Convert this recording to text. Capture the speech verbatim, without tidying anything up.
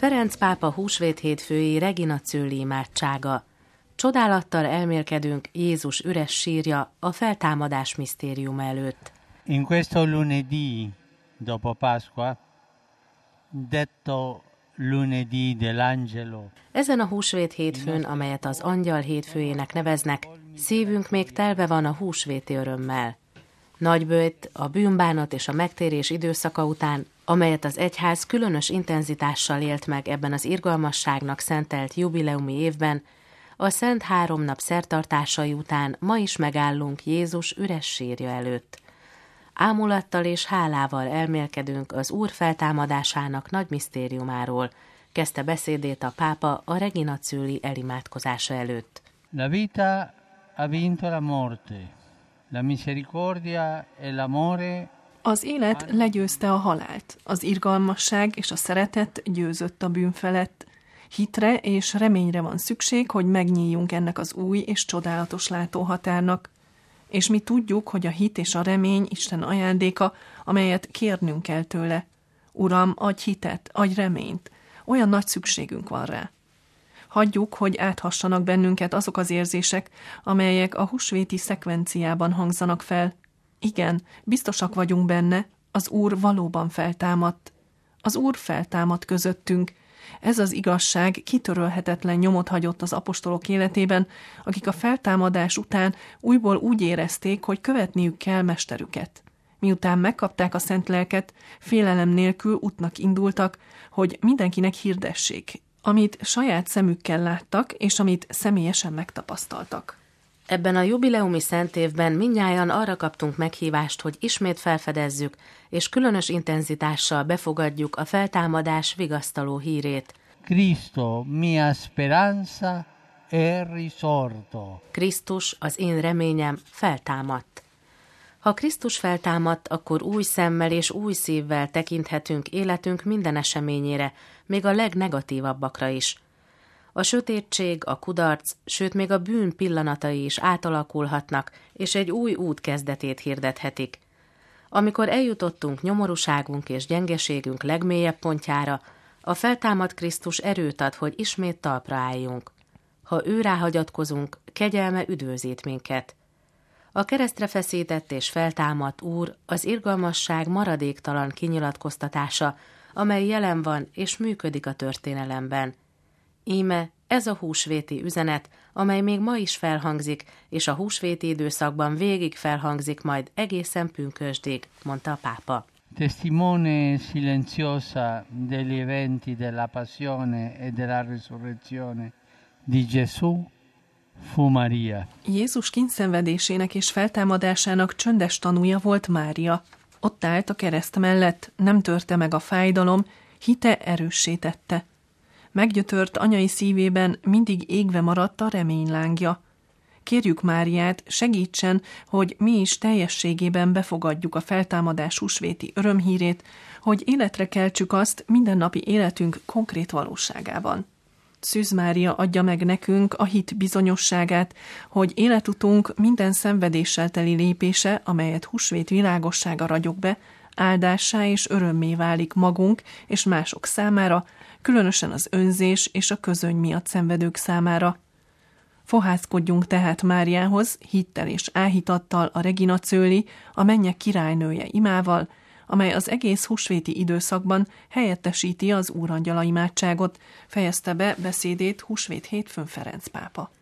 Ferenc pápa húsvét hétfői Regina Coeli imádsága. Csodálattal elmélkedünk Jézus üres sírja a feltámadás misztériuma előtt. In questo lunedì dopo Pasqua, detto lunedì dell'angelo. Ezen a húsvét hétfőn, amelyet az angyal hétfőjének neveznek, szívünk még telve van a húsvéti örömmel. Nagyböjt, a bűnbánat és a megtérés időszaka után, amelyet az egyház különös intenzitással élt meg ebben az irgalmasságnak szentelt jubileumi évben, a Szent Háromnap szertartásai után ma is megállunk Jézus üres sírja előtt. Ámulattal és hálával elmélkedünk az Úr feltámadásának nagy misztériumáról, kezdte beszédét a pápa a Regina Coeli elimádkozása előtt. La vita ha vinto la morte, la misericordia e l'amore. Az élet legyőzte a halált, az irgalmasság és a szeretet győzött a bűn felett. Hitre és reményre van szükség, hogy megnyíljunk ennek az új és csodálatos látóhatárnak. És mi tudjuk, hogy a hit és a remény Isten ajándéka, amelyet kérnünk kell tőle. Uram, adj hitet, adj reményt, olyan nagy szükségünk van rá. Hagyjuk, hogy áthassanak bennünket azok az érzések, amelyek a húsvéti szekvenciában hangzanak fel. Igen, biztosak vagyunk benne, az Úr valóban feltámadt. Az Úr feltámadt közöttünk. Ez az igazság kitörölhetetlen nyomot hagyott az apostolok életében, akik a feltámadás után újból úgy érezték, hogy követniük kell mesterüket. Miután megkapták a szent lelket, félelem nélkül útnak indultak, hogy mindenkinek hirdessék, amit saját szemükkel láttak, és amit személyesen megtapasztaltak. Ebben a jubileumi szentévben mindnyájan arra kaptunk meghívást, hogy ismét felfedezzük, és különös intenzitással befogadjuk a feltámadás vigasztaló hírét. Cristo, mia speranza, è risorto. Krisztus, az én reményem, feltámadt. Ha Krisztus feltámadt, akkor új szemmel és új szívvel tekinthetünk életünk minden eseményére, még a legnegatívabbakra is. A sötétség, a kudarc, sőt még a bűn pillanatai is átalakulhatnak, és egy új út kezdetét hirdethetik. Amikor eljutottunk nyomorúságunk és gyengeségünk legmélyebb pontjára, a feltámadt Krisztus erőt ad, hogy ismét talpra álljunk. Ha ő ráhagyatkozunk, kegyelme üdvözít minket. A keresztre feszített és feltámadt Úr az irgalmasság maradéktalan kinyilatkoztatása, amely jelen van és működik a történelemben. Íme ez a húsvéti üzenet, amely még ma is felhangzik, és a húsvéti időszakban végig felhangzik majd egészen pünkösdig, mondta a pápa. Testimone silenziosa degli eventi della passione e della risurrezione di Gesù fu Maria. Jézus kíndszenvedésének és feltámadásának csöndes tanúja volt Mária. Ott állt a kereszt mellett, nem törte meg a fájdalom, hite erőssé tette. Meggyötört anyai szívében mindig égve maradt a reménylángja. Kérjük Máriát, segítsen, hogy mi is teljességében befogadjuk a feltámadás húsvéti örömhírét, hogy életre keltsük azt mindennapi életünk konkrét valóságában. Szűz Mária adja meg nekünk a hit bizonyosságát, hogy életutunk minden szenvedéssel teli lépése, amelyet húsvét világossága ragyog be, áldássá és örömmé válik magunk és mások számára, különösen az önzés és a közöny miatt szenvedők számára. Fohászkodjunk tehát Máriához, hittel és áhítattal a Regina Coeli, a mennyek királynője imával, amely az egész húsvéti időszakban helyettesíti az úrangyala imádságot, fejezte be beszédét húsvét hétfőn Ferenc pápa.